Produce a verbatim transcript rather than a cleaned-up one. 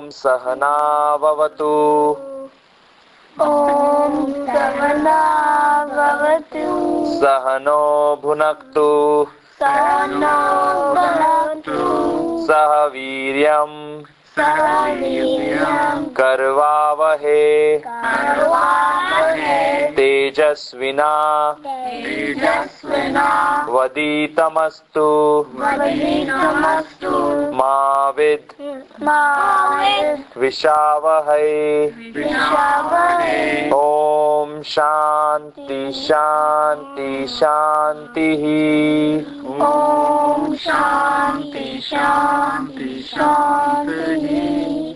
ॐ सहनाववतु ॐ सहनाववतु सहनो भुनक्तु सहनो भुनक्तु सह वीर्यं सह वीर्यं करवावहे करवावहे तेजस्विना तेजस्विना वदीतमस्तु वदनीतमस्तु मा विद् मा विद् विषावहै विषावहै। ॐ शान्ति शान्ति शान्तिः। ॐ शान्ति शान्ति शान्तिः।